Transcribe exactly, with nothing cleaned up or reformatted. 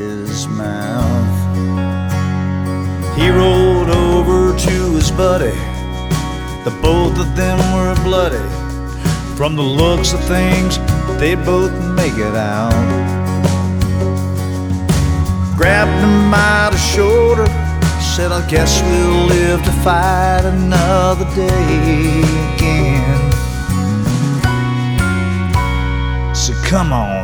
his mouth. He rolled over to his buddy. The both of them were bloody. From the looks of things, they'd both make it out. Grabbed him by the shoulder, said, I guess we'll live to fight another day again. So come on,